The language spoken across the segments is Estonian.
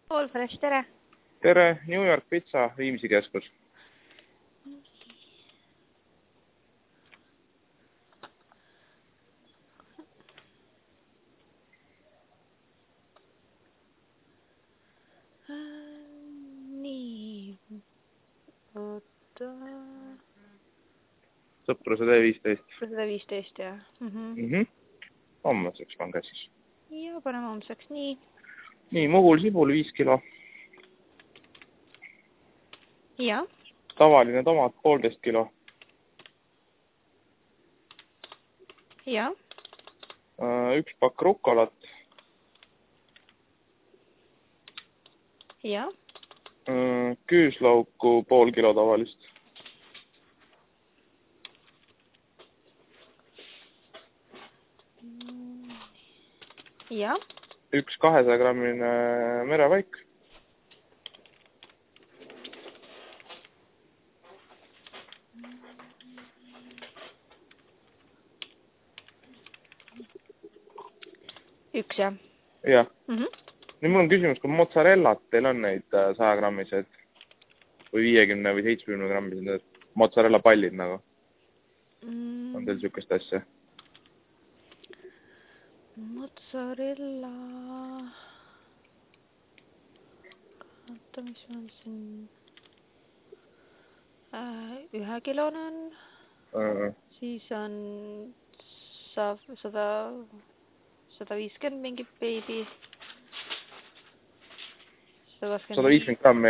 All Fresh, tere! Tere, New York Pizza, Viimsi keskus. Nii, oota... Sõpruse tee 15. Sõpruse 15, jah. Hommaseks pange siis. Ja, paneme homseks, nii. Nii, Mugul sibul 5 kilo. Ja. Tavaline tomat 1,5 kilo. Ja. Üks pakk rukolat. Ja. Küüslauku 0,5 kilo tavalist. Ja. Üks 200-grammine merevaik. Üks, jah. Jah. Nüüd mul on küsimus, kui mozzarellat teil on neid 100-grammised või 50 või 70 grammised mozzarella pallid nagu? On teil sükest asja? Mozzarella... Oota, mis on siin... 1 kilone on. Siis on 150 mingi beebi. 150 grammi?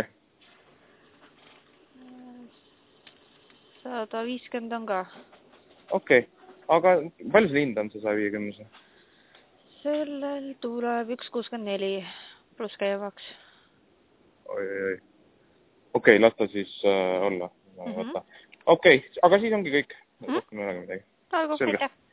150 on ka. Okei. Aga palju see hind on see 150? Sellel tuleb 1,64 pluss käivaks. Oi. Okei, las ta siis olla. Okei, aga siis ongi kõik. Rohkem ei ole midagi. Aitäh!